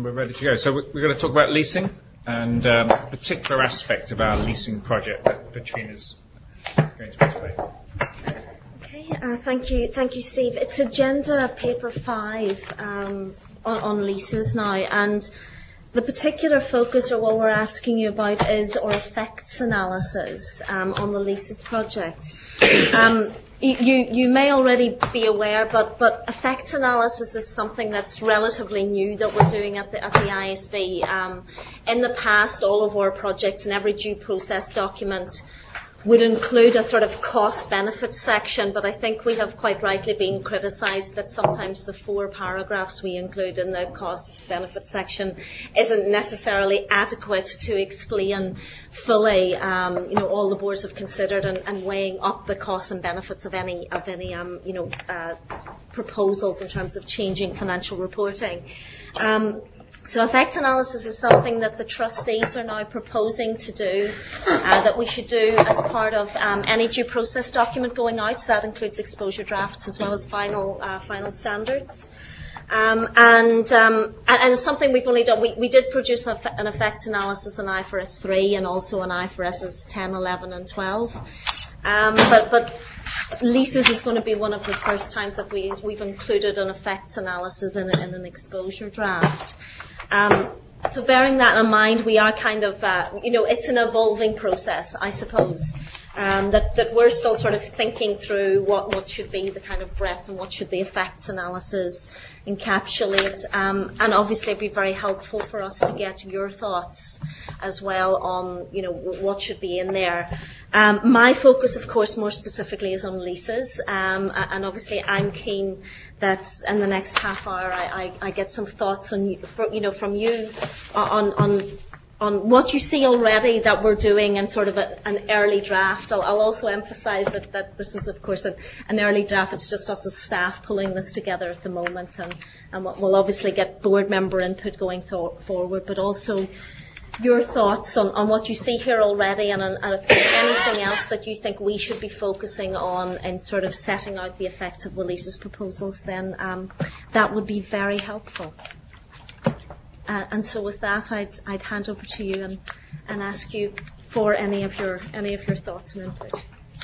we're ready to go. So we're going to talk about leasing and a particular aspect of our leasing project that Petrina's going to explain. Okay, thank you, Steve. It's agenda paper 5 on leases now, and the particular focus, or what we're asking you about, is our effects analysis on the leases project. You may already be aware, but effects analysis is something that's relatively new that we're doing at the ISB. In the past, all of our projects and every due process document would include a sort of cost-benefit section, but I think we have quite rightly been criticised that sometimes the 4 paragraphs we include in the cost-benefit section isn't necessarily adequate to explain fully, all the boards have considered and weighing up the costs and benefits of any proposals in terms of changing financial reporting. So effects analysis is something that the trustees are now proposing to do, that we should do as part of any due process document going out. So that includes exposure drafts as well as final standards. And it's something we've only done. We did produce an effects analysis on IFRS 3 and also on IFRSs 10, 11 and 12. But leases is going to be one of the first times that we've included an effects analysis in an exposure draft. So bearing that in mind, we are kind of, it's an evolving process, I suppose, that we're still sort of thinking through what should be the kind of breadth and what should the effects analysis encapsulate. And obviously it'd be very helpful for us to get your thoughts as well on, what should be in there. My focus, of course, more specifically is on leases. And obviously I'm keen that in the next half hour I get some thoughts on, from you on what you see already that we're doing and sort of an early draft. I'll also emphasise that this is, of course, an early draft. It's just us as staff pulling this together at the moment, and we'll obviously get board member input going forward, but also your thoughts on what you see here already, and if there's anything else that you think we should be focusing on in sort of setting out the effects of the leases proposals, then that would be very helpful. And so with that, I'd hand over to you and ask you for any of your thoughts and input.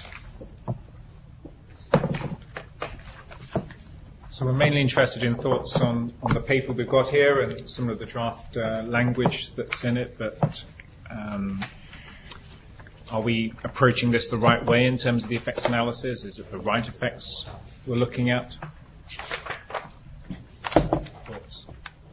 So we're mainly interested in thoughts on the paper we've got here and some of the draft language that's in it, but are we approaching this the right way in terms of the effects analysis? Is it the right effects we're looking at? Thoughts?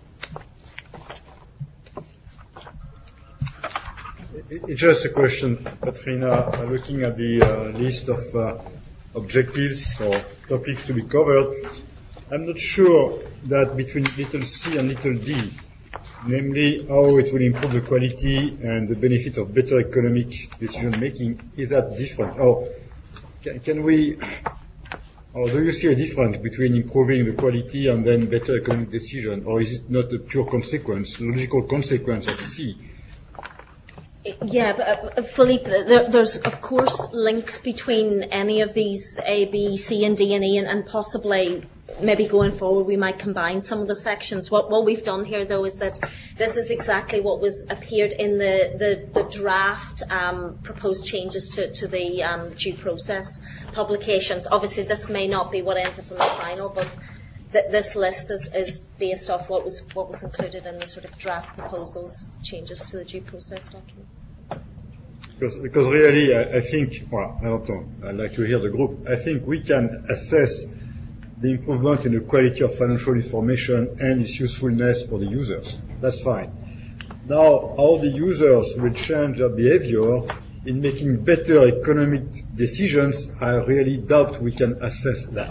It's just a question, Katrina, looking at the list of objectives or topics to be covered. I'm not sure that between little c and little d, namely how it will improve the quality and the benefit of better economic decision making, is that different? Or can we, or do you see a difference between improving the quality and then better economic decision, or is it not a pure consequence, logical consequence of C? Yeah, but Philippe, there's of course links between any of these A, B, C, and D and E, and possibly maybe going forward we might combine some of the sections. What we've done here, though, is that this is exactly what was appeared in the draft proposed changes to the due process publications. Obviously, this may not be what ends up in the final, but this list is based off what was included in the sort of draft proposals changes to the due process document. Because really, I think, well, I don't know, I'd like to hear the group. I think we can assess the improvement in the quality of financial information and its usefulness for the users. That's fine. Now, how the users will change their behavior in making better economic decisions, I really doubt we can assess that.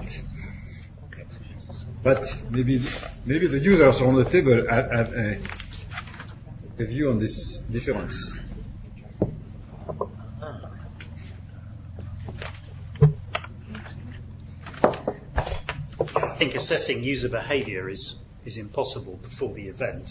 But maybe the users on the table have a view on this difference. I think assessing user behaviour is impossible before the event.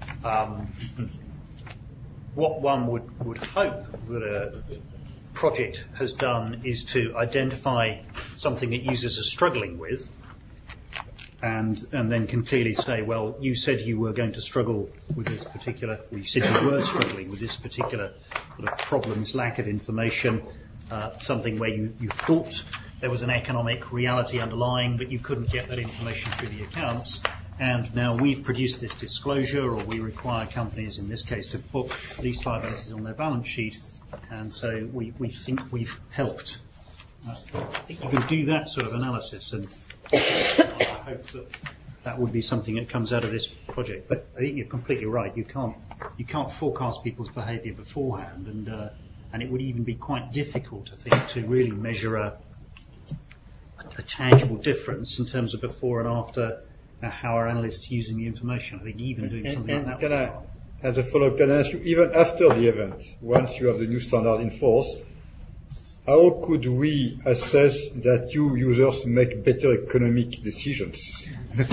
What one would hope that a project has done is to identify something that users are struggling with and then can clearly say, well, you said you were going to struggle with this particular, or you said you were struggling with this particular sort of problems, lack of information, something where you thought there was an economic reality underlying, but you couldn't get that information through the accounts. And now we've produced this disclosure, or we require companies, in this case, to book lease liabilities on their balance sheet. And so we think we've helped. I think you can do that sort of analysis, and I hope that would be something that comes out of this project. But I think you're completely right. You can't forecast people's behaviour beforehand, and it would even be quite difficult, I think, to really measure a tangible difference in terms of before and after how our analysts are using the information. I think even doing something like that. Can I, as a follow-up, can I ask you, even after the event, once you have the new standard in force, how could we assess that you users make better economic decisions?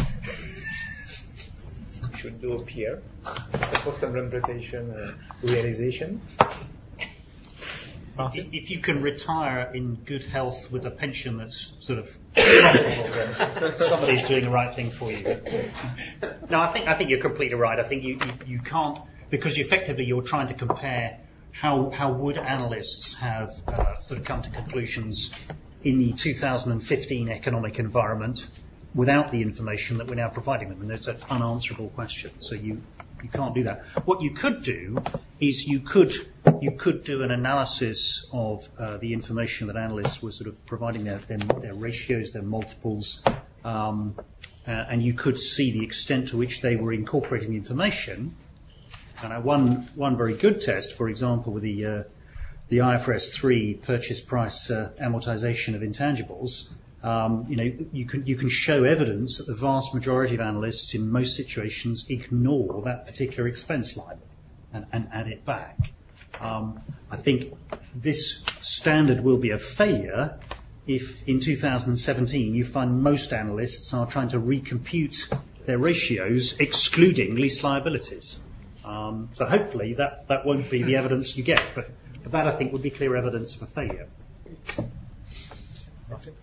We should do a PR, a post-implementation realization. Martin? If you can retire in good health with a pension that's sort of comparable, then somebody's doing the right thing for you. No, I think you're completely right. I think you can't, because effectively you're trying to compare how would analysts have sort of come to conclusions in the 2015 economic environment without the information that we're now providing them, and it's an unanswerable question. So you can't do that. What you could do is you could do an analysis of the information that analysts were sort of providing, their ratios, their multiples, and you could see the extent to which they were incorporating the information. And one very good test, for example, with the IFRS 3 purchase price amortization of intangibles, you can show evidence that the vast majority of analysts in most situations ignore that particular expense line and add it back. I think this standard will be a failure if in 2017 you find most analysts are trying to recompute their ratios excluding lease liabilities. So hopefully that won't be the evidence you get, but that I think would be clear evidence of a failure. Martin?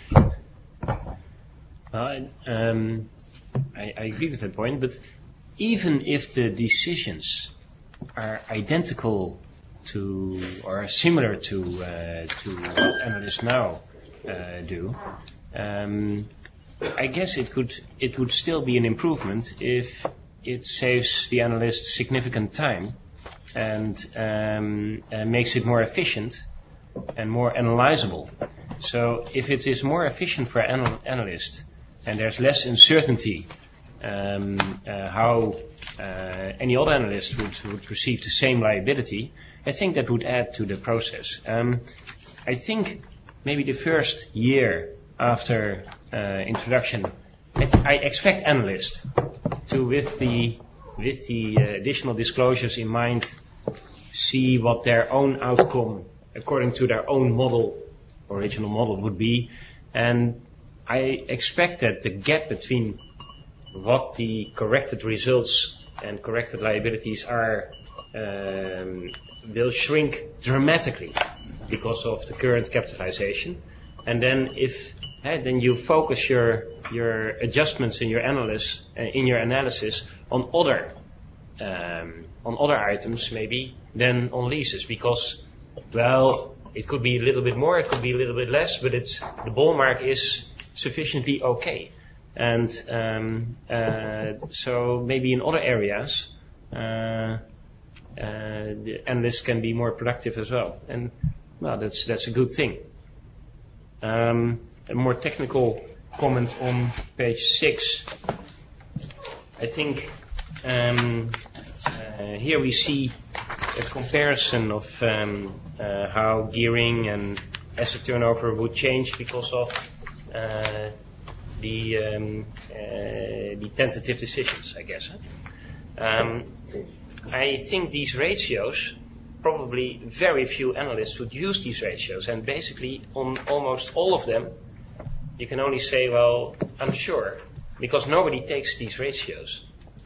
I agree with that point, but even if the decisions are identical to or similar to what analysts now do, I guess it would still be an improvement if it saves the analyst significant time and makes it more efficient and more analyzable. So if it is more efficient for an analyst and there's less uncertainty how any other analyst would perceive the same liability, I think that would add to the process. I think maybe the first year after introduction, I expect analysts to, with the additional disclosures in mind, see what their own outcome, according to their own model, original model, would be. And I expect that the gap between what the corrected results and corrected liabilities are will shrink dramatically because of the current capitalization. And then then you focus your adjustments in your analysis on other items maybe than on leases, because, well, it could be a little bit more, it could be a little bit less, but the ballpark is sufficiently okay. And so maybe in other areas the analysts can be more productive as well, and well, that's a good thing. A more technical comment on page 6. I think here we see a comparison of how gearing and asset turnover would change because of the tentative decisions, I guess. I think these ratios, probably very few analysts would use these ratios, and basically on almost all of them you can only say, well, I'm sure, because nobody takes these ratios.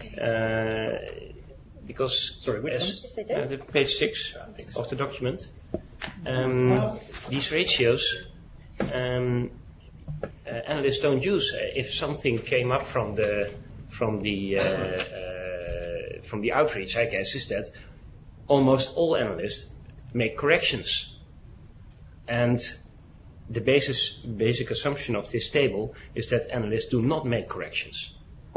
Because, sorry, which the page 6 of the document, these ratios, analysts don't use. If something came up from the outreach, I guess, is that almost all analysts make corrections. And the basic assumption of this table is that analysts do not make corrections.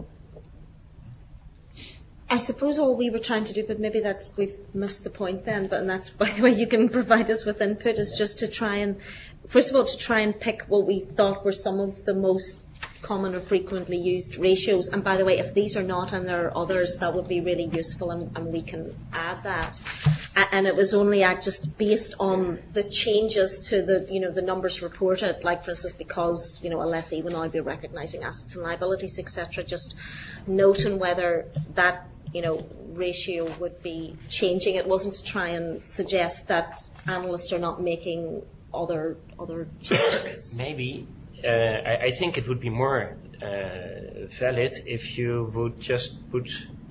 I suppose all we were trying to do, but maybe we've missed the point then, and that's, by the way, you can provide us with input, is just to try and, first of all, to try and pick what we thought were some of the most common or frequently used ratios. And by the way, if these are not and there are others, that would be really useful, and we can add that. And it was only just based on the changes to the numbers reported, like for instance, because a lessee will now be recognising assets and liabilities, etc. Just noting whether that ratio would be changing. It wasn't to try and suggest that analysts are not making other changes. Maybe. I think it would be more valid if you would just put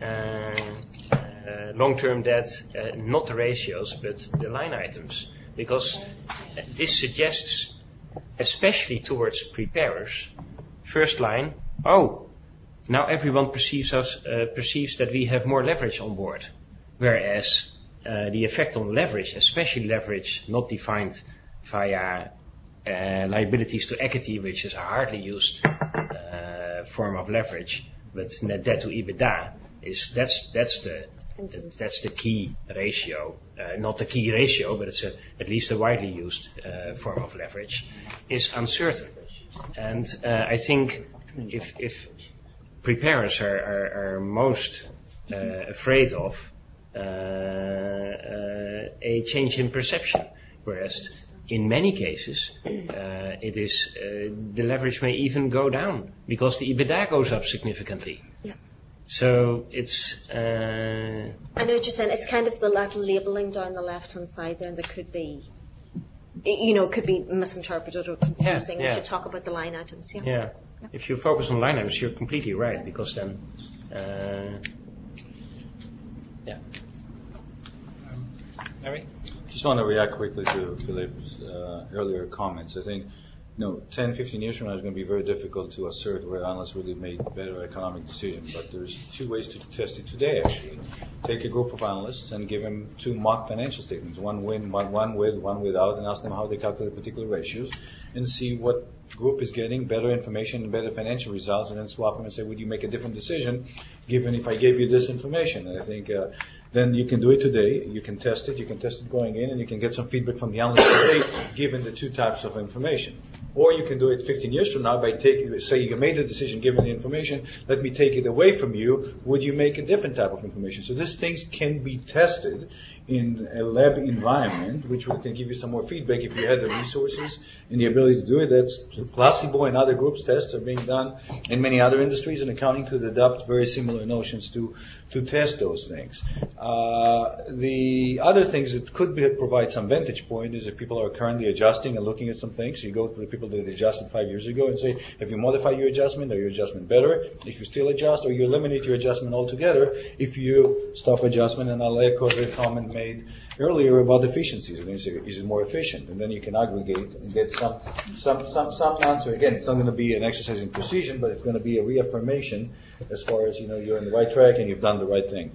long-term debt, not the ratios, but the line items. Because this suggests, especially towards preparers, first line, now everyone perceives that we have more leverage on board. Whereas the effect on leverage, especially leverage not defined via liabilities to equity, which is a hardly used form of leverage, but net debt to EBITDA that's the key ratio, not the key ratio, but it's at least a widely used form of leverage, is uncertain. And I think if preparers are most afraid of a change in perception, whereas in many cases, it is the leverage may even go down because the EBITDA goes up significantly. Yeah. So it's. I know what you're saying. It's kind of the little labelling down the left-hand side there, and there could be, could be misinterpreted or confusing. Yeah. We should talk about the line items. Yeah. Yeah. If you focus on line items, you're completely right, because then. Yeah. Larry? Just want to react quickly to Philip's earlier comments. I think, 10, 15 years from now, it's going to be very difficult to assert where analysts really made better economic decisions. But there's two ways to test it today, actually. Take a group of analysts and give them two mock financial statements, one with, one without, and ask them how they calculate particular ratios, and see what group is getting better information and better financial results, and then swap them and say, would you make a different decision given if I gave you this information? And I think then you can do it today. You can test it going in, and you can get some feedback from the analyst today given the two types of information. Or you can do it 15 years from now by say you made the decision given the information, let me take it away from you, would you make a different type of information? So these things can be tested in a lab environment, which can give you some more feedback if you had the resources and the ability to do it. That's Placebo and other groups tests are being done in many other industries, and accounting could adopt very similar notions to test those things. The other things that could provide some vantage point is if people are currently adjusting and looking at some things. So you go to the people that adjusted 5 years ago and say, have you modified your adjustment? Are your adjustment better? If you still adjust, or you eliminate your adjustment altogether if you stop adjustment. And I'll echo the comment made earlier about efficiencies. And is it more efficient? And then you can aggregate and get some answer. Again, it's not going to be an exercise in precision, but it's going to be a reaffirmation as far as you're in the right track and you've done the right thing.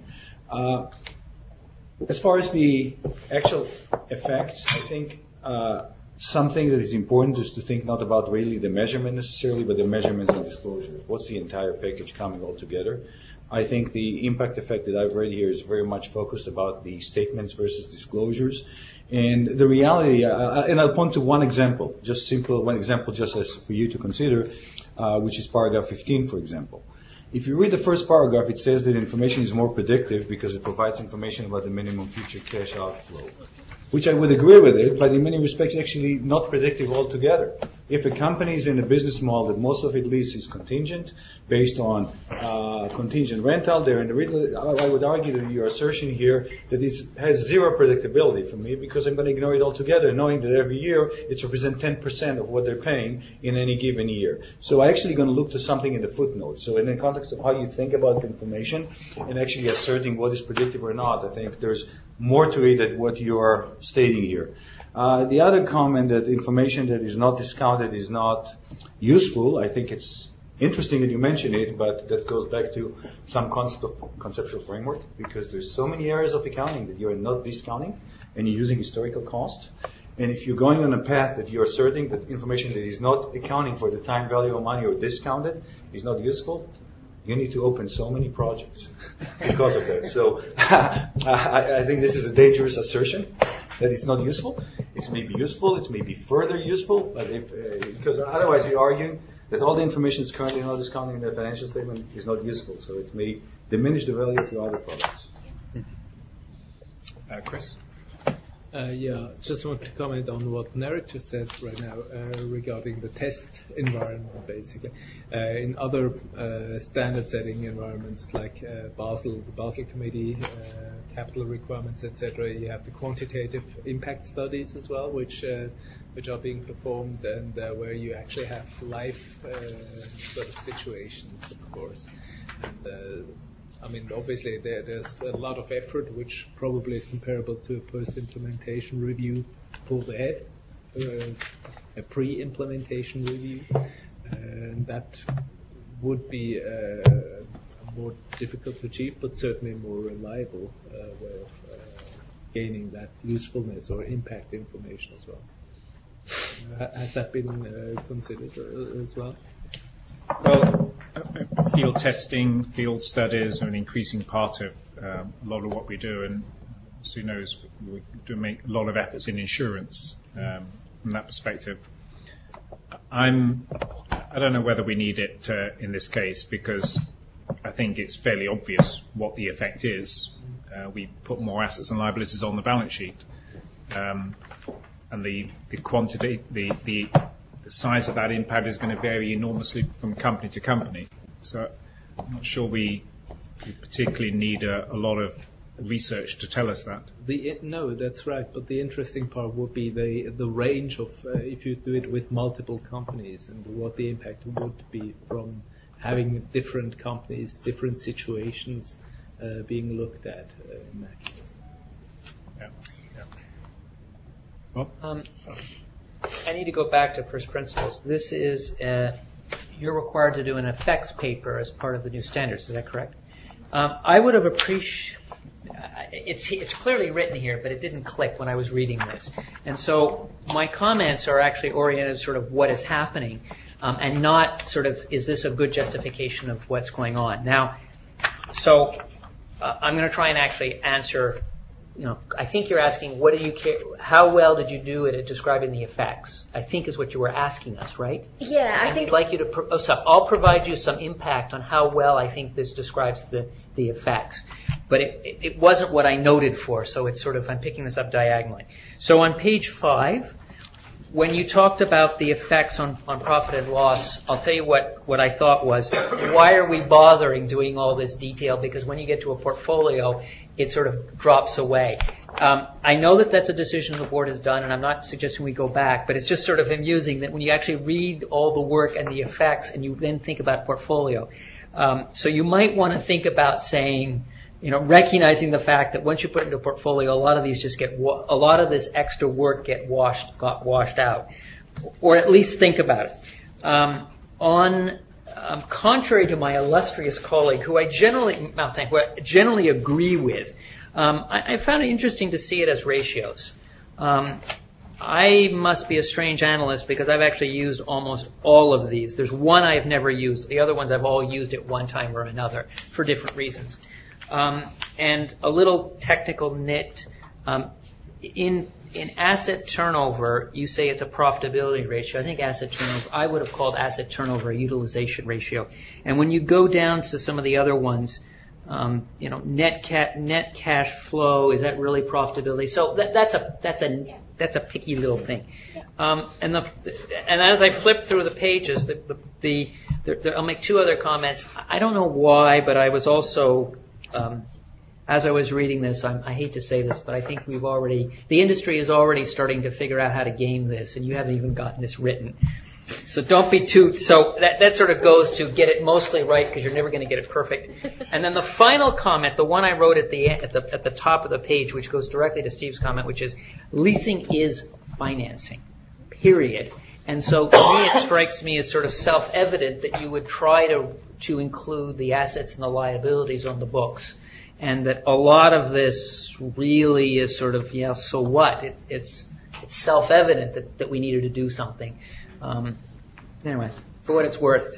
As far as the actual effects, I think something that is important is to think not about really the measurement necessarily, but the measurement and disclosure. What's the entire package coming all together? I think the impact effect that I've read here is very much focused about the statements versus disclosures. And the reality, and I'll point to one example, just as for you to consider, which is paragraph 15, for example. If you read the first paragraph, it says that information is more predictive because it provides information about the minimum future cash outflow, which I would agree with it, but in many respects actually not predictive altogether. If a company is in a business model that most of it lease is contingent, based on contingent rental, I would argue that your assertion here that it has zero predictability for me, because I'm going to ignore it altogether, knowing that every year it represents 10% of what they're paying in any given year. So I'm actually going to look to something in the footnote. So in the context of how you think about the information and actually asserting what is predictive or not, I think there's more to it than what you're stating here. The other comment that information that is not discounted is not useful, I think it's interesting that you mention it, but that goes back to some concept of conceptual framework, because there's so many areas of accounting that you are not discounting, and you're using historical cost. And if you're going on a path that you're asserting that information that is not accounting for the time value of money or discounted is not useful, you need to open so many projects because of that. So I think this is a dangerous assertion that it's not useful. It's maybe useful, it's maybe further useful, but because otherwise you're arguing that all the information that's currently not discounted in the financial statement is not useful. So it may diminish the value of your other products. Chris? Just want to comment on what Narek just said right now regarding the test environment, basically. In other standard-setting environments like the Basel Committee, capital requirements, etc., you have the quantitative impact studies as well, which are being performed, and where you actually have live sort of situations, of course. And, obviously there's a lot of effort, which probably is comparable to a post-implementation review pulled ahead, a pre-implementation review, and that would be more difficult to achieve, but certainly more reliable way of gaining that usefulness or impact information as well. Has that been considered as well? Well, field testing, field studies are an increasing part of a lot of what we do, and as you know, we do make a lot of efforts in insurance from that perspective. I don't know whether we need it in this case, because I think it's fairly obvious what the effect is. We put more assets and liabilities on the balance sheet, and the quantity, the size of that impact is going to vary enormously from company to company. So I'm not sure we particularly need a lot of research to tell us that. No, that's right. But the interesting part would be the range of if you do it with multiple companies, and what the impact would be from having different companies, different situations being looked at in that case. Well, I need to go back to first principles. This is you're required to do an effects paper as part of the new standards. Is that correct? I would have appreciated. It's clearly written here, but it didn't click when I was reading this. And so my comments are actually oriented sort of what is happening, and not sort of is this a good justification of what's going on. Now, so I'm going to try and actually answer. I think you're asking, what do you care? How well did you do at describing the effects? I think is what you were asking us, right? Yeah, I think. I'd like you to. I'll provide you some impact on how well I think this describes the effects, but it wasn't what I noted for. So it's sort of I'm picking this up diagonally. So on page 5, when you talked about the effects on profit and loss, I'll tell you what I thought was, why are we bothering doing all this detail? Because when you get to a portfolio, it sort of drops away. I know that that's a decision the board has done, and I'm not suggesting we go back, but it's just sort of amusing that when you actually read all the work and the effects, and you then think about portfolio. So you might want to think about saying, recognizing the fact that once you put it into a portfolio, a lot of these just a lot of this extra work got washed out, or at least think about it. Contrary to my illustrious colleague, who I generally agree with, I found it interesting to see it as ratios. I must be a strange analyst because I've actually used almost all of these. There's one I've never used. The other ones I've all used at one time or another for different reasons. And a little technical nit. In asset turnover, you say it's a profitability ratio. I think asset turnover, I would have called asset turnover a utilization ratio. And when you go down to some of the other ones, net cash flow, is that really profitability? So that's a picky little thing. And as I flip through the pages, I'll make 2 other comments. I don't know why, but I was also as I was reading this, I hate to say this, but I think the industry is already starting to figure out how to game this, and you haven't even gotten this written. So So don't be too, so that sort of goes to get it mostly right because you're never going to get it perfect. And then the final comment, the one I wrote at the top of the page, which goes directly to Steve's comment, which is leasing is financing, period. And so to me, it strikes me as sort of self-evident that you would try to include the assets and the liabilities on the books. And that a lot of this really is sort of, yeah, so what? It's self-evident that we needed to do something. Anyway, for what it's worth.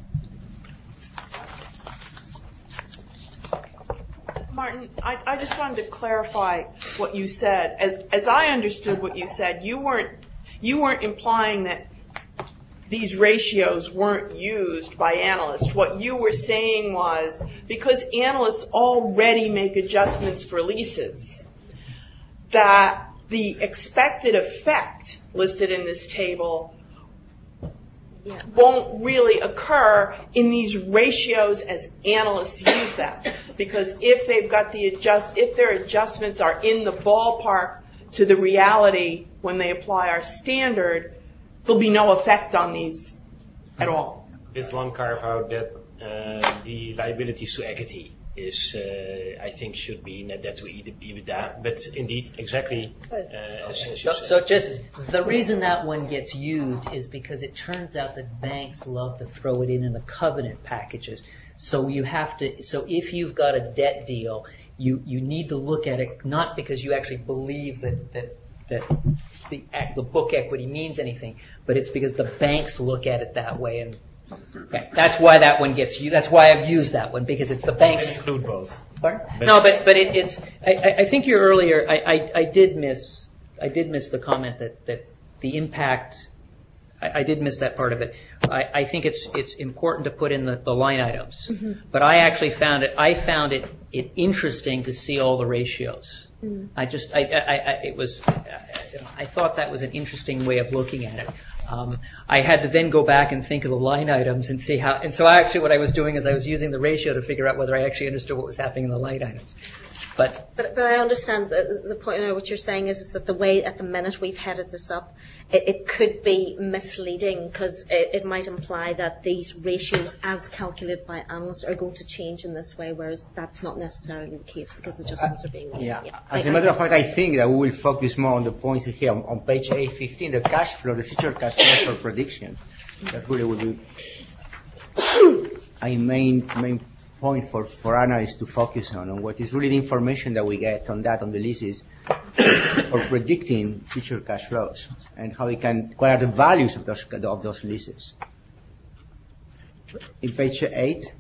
Martin, I just wanted to clarify what you said. As I understood what you said, you weren't implying that these ratios weren't used by analysts. What you were saying was because analysts already make adjustments for leases, that the expected effect listed in this table won't really occur in these ratios as analysts use them. Because if they've got if their adjustments are in the ballpark to the reality when they apply our standard, there'll be no effect on these at all. With one carve out that the liabilities to equity is, I think, should be net debt to EBITDA. But indeed, exactly as you said. So just the reason that one gets used is because it turns out that banks love to throw it in the covenant packages. So you have to. So if you've got a debt deal, you need to look at it not because you actually believe that the book equity means anything, but it's because the banks look at it that way, and that's why that one gets you. That's why I've used that one, because it's the banks. Include both. Pardon? No, but it's. I think you earlier. I did miss the comment that the impact. I did miss that part of it. I think it's important to put in the line items, but I actually found it interesting to see all the ratios. I thought that was an interesting way of looking at it. I had to then go back and think of the line items and see how, and so actually what I was doing is I was using the ratio to figure out whether I actually understood what was happening in the line items. But I understand the point now. What you're saying is that the way at the minute we've headed this up, it could be misleading because it might imply that these ratios as calculated by analysts are going to change in this way, whereas that's not necessarily the case because adjustments are being made. Yeah. As a matter of fact, I think that we will focus more on the points here on page A15, the cash flow, the future cash flow for predictions. That really will be a main point for analysts to focus on what is really the information that we get on the leases for predicting future cash flows and what are the values of those leases. In page 8,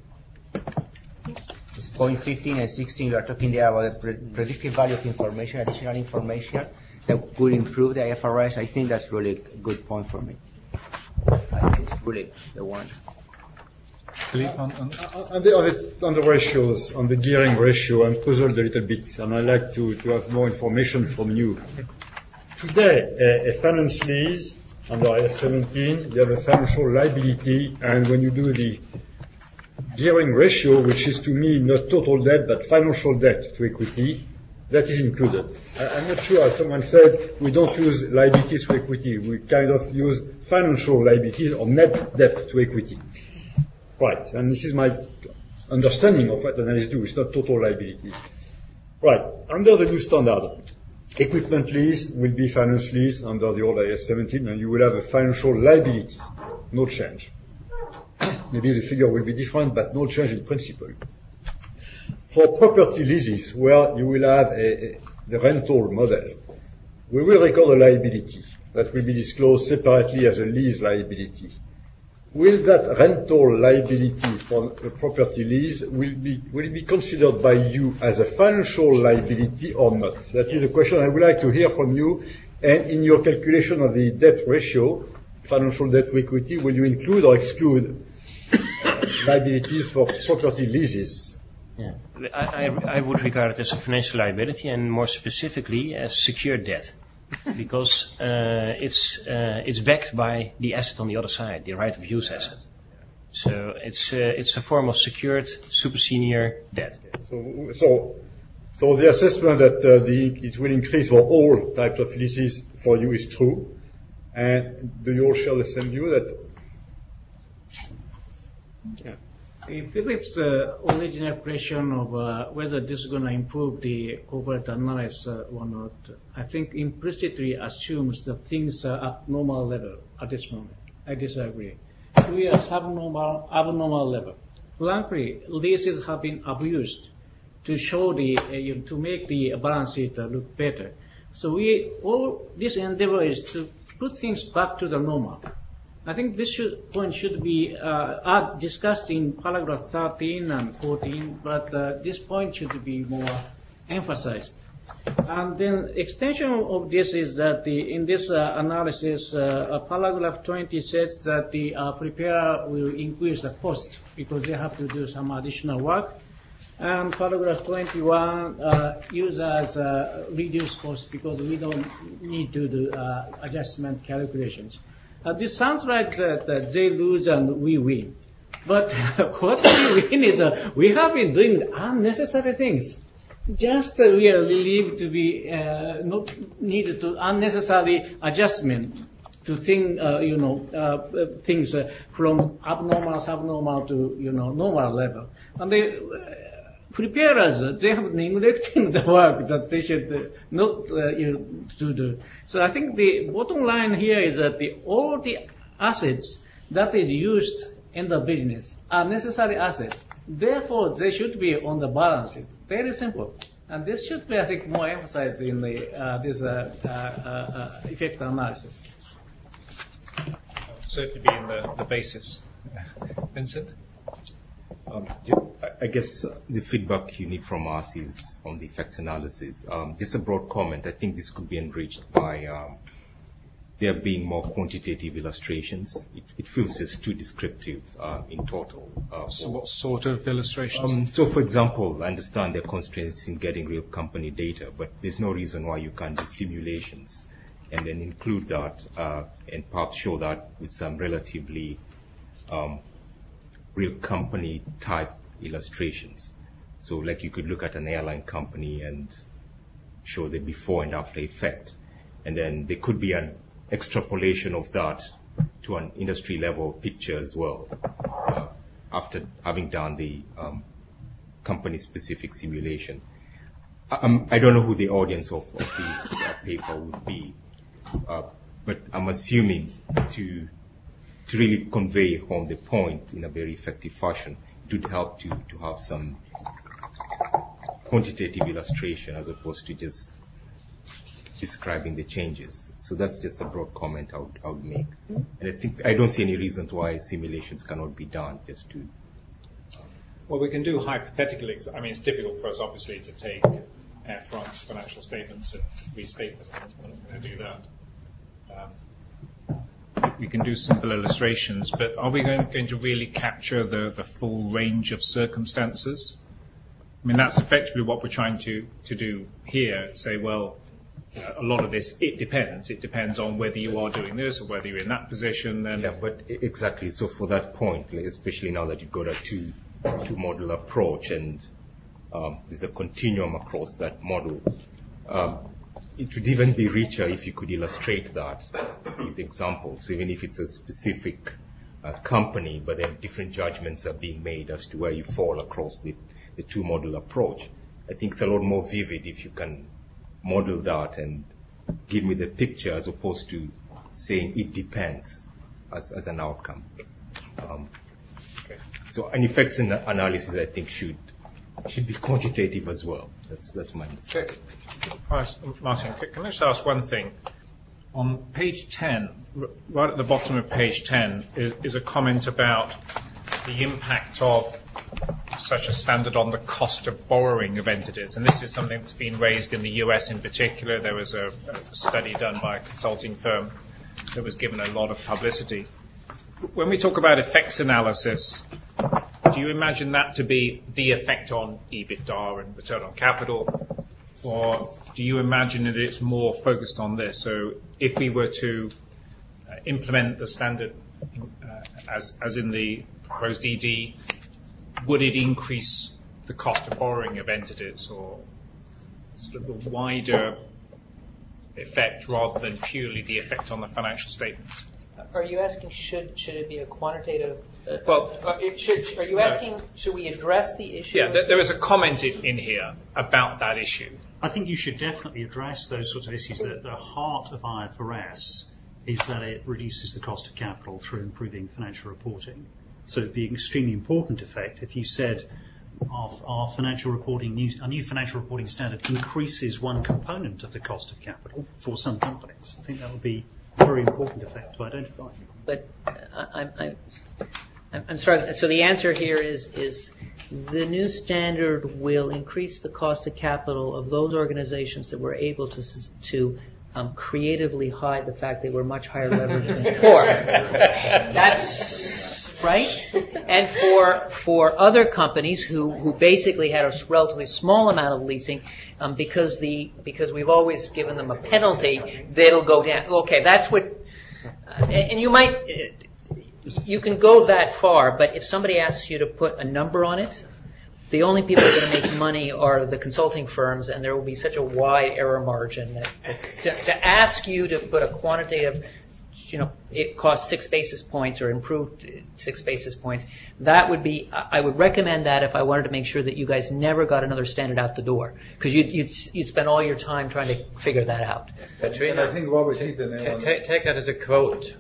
point 15 and 16, we are talking there about the predictive value of information, additional information that could improve the IFRS. I think that's really a good point for me. I think it's really the one. On the ratios, on the gearing ratio, I'm puzzled a little bit, and I'd like to have more information from you. Today, a finance lease under IAS 17, you have a financial liability, and when you do the gearing ratio, which is to me not total debt but financial debt to equity, that is included. I'm not sure, as someone said, we don't use liabilities to equity. We kind of use financial liabilities or net debt to equity. Right, and this is my understanding of what analysts do. It's not total liabilities. Right, under the new standard, equipment lease will be finance lease under the old IAS 17, and you will have a financial liability. No change. Maybe the figure will be different, but no change in principle. For property leases, where you will have the rental model, we will record a liability that will be disclosed separately as a lease liability. Will that rental liability for a property lease, will it be considered by you as a financial liability or not? That is a question I would like to hear from you. And in your calculation of the debt ratio, financial debt to equity, will you include or exclude liabilities for property leases? Yeah. I would regard it as a financial liability and more specifically as secured debt. Because it's backed by the asset on the other side, the right of use asset. So it's a form of secured super senior debt. So the assessment that it will increase for all types of leases for you is true, and do you all share the same view that Yeah. In Philip's original question of whether this is going to improve the corporate analysis or not, I think implicitly assumes that things are at normal level at this moment. I disagree. We are abnormal level. Frankly, leases have been abused to show to make the balance sheet look better. So all this endeavor is to put things back to the normal. I think this point should be discussed in paragraph 13 and 14, but this point should be more emphasized. And then extension of this is that in this analysis, paragraph 20 says that the preparer will increase the cost because they have to do some additional work. And paragraph 21, users reduce cost because we don't need to do adjustment calculations. This sounds like that they lose and we win. But what we win is we have been doing unnecessary things. Just we are relieved to be not needed to unnecessary adjustment to things from abnormal, subnormal to normal level. And the preparers, they have neglected the work that they should not to do. So I think the bottom line here is that all the assets that is used in the business are necessary assets. Therefore, they should be on the balance sheet. Very simple. And this should be, I think, more emphasized in this effect analysis. Certainly be in the basis. Vincent? I guess the feedback you need from us is on the effect analysis. Just a broad comment. I think this could be enriched by there being more quantitative illustrations. It feels just too descriptive in total. So what sort of illustrations? So, for example, I understand there are constraints in getting real company data, but there's no reason why you can't do simulations and then include that and perhaps show that with some relatively real company type illustrations. So like you could look at an airline company and show the before and after effect. And then there could be an extrapolation of that to an industry level picture as well, after having done the company specific simulation. I don't know who the audience of this paper would be, but I'm assuming to really convey home the point in a very effective fashion, it would help to have some quantitative illustration as opposed to just describing the changes. So that's just a broad comment I would make. And I don't see any reason why simulations cannot be done just to... Well, we can do hypothetical, I mean, it's difficult for us obviously to take Air France financial statements and restate them. We're not going to do that. We can do simple illustrations, but are we going to really capture the full range of circumstances? I mean, that's effectively what we're trying to do here. Say, well, a lot of this, it depends. It depends on whether you are doing this or whether you're in that position. Then. Yeah, but exactly. So for that point, especially now that you've got a two-model approach and there's a continuum across that model, it would even be richer if you could illustrate that with examples, even if it's a specific company, but then different judgments are being made as to where you fall across the two-model approach. I think it's a lot more vivid if you can model that and give me the picture as opposed to saying it depends as an outcome. Okay. So an effects analysis, I think, should be quantitative as well. That's my understanding. Martin, can I just ask one thing? On page 10, right at the bottom of page 10, is a comment about the impact of such a standard on the cost of borrowing of entities. And this is something that's been raised in the US in particular. There was a study done by a consulting firm that was given a lot of publicity. When we talk about effects analysis, do you imagine that to be the effect on EBITDA and return on capital? Or do you imagine that it's more focused on this? So if we were to implement the standard as in the proposed ED, would it increase the cost of borrowing of entities or sort of a wider effect rather than purely the effect on the financial statements? Are you asking should it be a quantitative Are you asking, should we address the issue? Yeah, there is a comment in here about that issue. I think you should definitely address those sorts of issues. The heart of IFRS is that it reduces the cost of capital through improving financial reporting. So it'd be an extremely important effect if you said our new financial reporting standard increases one component of the cost of capital for some companies. I think that would be a very important effect to identify. But I'm sorry. So the answer here is the new standard will increase the cost of capital of those organizations that were able to creatively hide the fact they were much higher leverage than before. That's right. And for other companies who basically had a relatively small amount of leasing, because we've always given them a penalty, that'll go down. Okay, that's what. And you can go that far, but if somebody asks you to put a number on it, the only people who are going to make money are the consulting firms, and there will be such a wide error margin that to ask you to put a quantitative, it costs 6 basis points or improved 6 basis points, that would be, I would recommend that if I wanted to make sure that you guys never got another standard out the door, because you'd spend all your time trying to figure that out. Katrina, I think Robert hit the nail on it. Take that as a quote.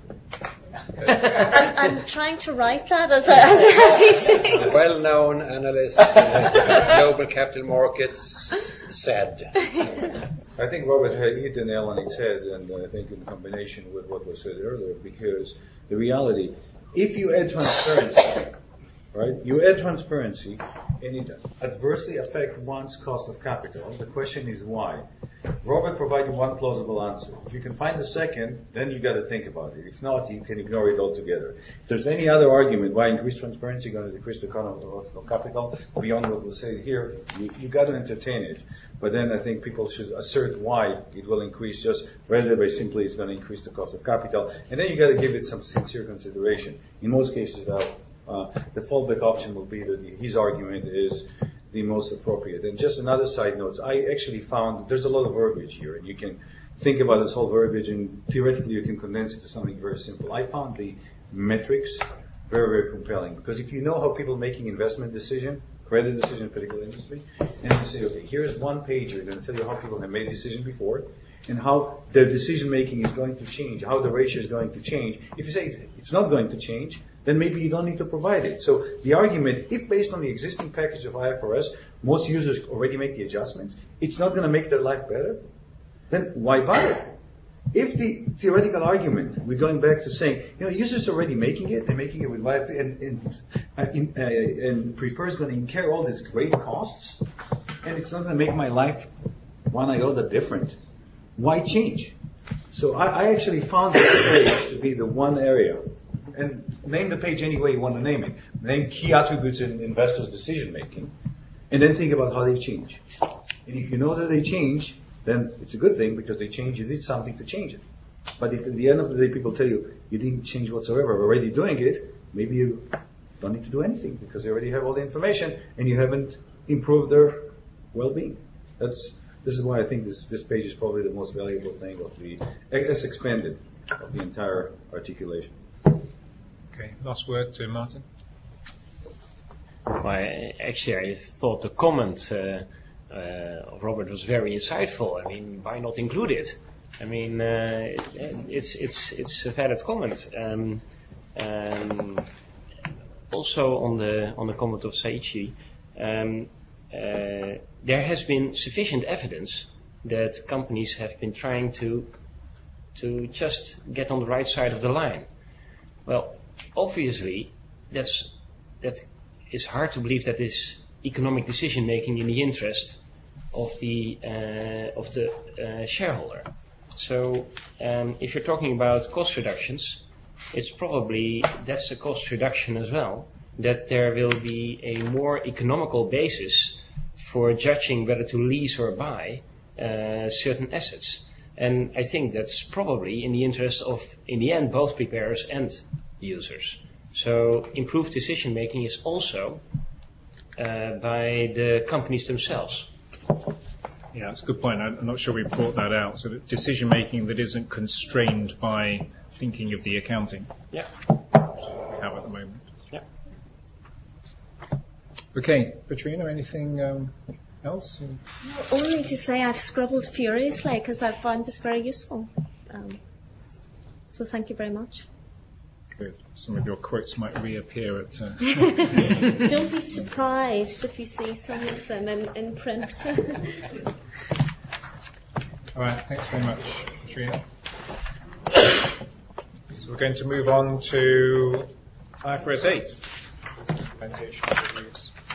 I'm trying to write that as he's saying. A well-known analyst in global capital markets said. I think Robert hit the nail on his head, and I think in combination with what was said earlier, because the reality, if you add transparency, right, you add transparency, and it adversely affects one's cost of capital, the question is why? Robert provided one plausible answer. If you can find a second, then you got to think about it. If not, you can ignore it altogether. If there's any other argument why increased transparency is going to decrease the cost of capital beyond what was said here, you got to entertain it. But then I think people should assert why it will increase, just rather by simply it's going to increase the cost of capital. And then you got to give it some sincere consideration. In most cases, the fallback option will be that his argument is the most appropriate. And just another side note, I actually found there's a lot of verbiage here, and you can think about this whole verbiage, and theoretically you can condense it to something very simple. I found the metrics very, very compelling, because if you know how people making investment decision, credit decision in a particular industry, and you say, okay, here's one page going to tell you how people have made a decision before, and how their decision making is going to change, how the ratio is going to change. If you say it's not going to change, then maybe you don't need to provide it. So the argument, if based on the existing package of IFRS, most users already make the adjustments, it's not going to make their life better, then why bother? If the theoretical argument, we're going back to saying, users are already making it, they're making it with life, and Prepare is going to incur all these great costs, and it's not going to make my life one iota different, why change? So I actually found this page to be the one area. And name the page any way you want to name it. Name key attributes in investors' decision making, and then think about how they change. And if you know that they change, then it's a good thing because they change. You did something to change it. But if at the end of the day people tell you didn't change whatsoever, we're already doing it, maybe you don't need to do anything because they already have all the information and you haven't improved their well-being. This is why I think this page is probably the most valuable thing of as expanded of the entire articulation. Okay, last word to Martin. Well, actually, I thought the comment of Robert was very insightful. I mean, why not include it? I mean, it's a valid comment. Also on the comment of Saichi, there has been sufficient evidence that companies have been trying to just get on the right side of the line. Well, obviously, that is hard to believe that is economic decision making in the interest of the shareholder. So, if you're talking about cost reductions, it's probably that's a cost reduction as well. That there will be a more economical basis for judging whether to lease or buy certain assets. And I think that's probably in the interest of, in the end, both preparers and users. So improved decision making is also by the companies themselves. Yeah, that's a good point. I'm not sure we brought that out. So that decision making that isn't constrained by thinking of the accounting. Yeah. So we have at the moment. Yeah. Okay, Katrina, anything else? Only to say I've scribbled furiously because I've found this very useful. So thank you very much. Good. Some of your quotes might reappear at... Don't be surprised if you see some of them in print. All right, thanks very much, Katrina. So we're going to move on to IFRS 8. Implementation reviews.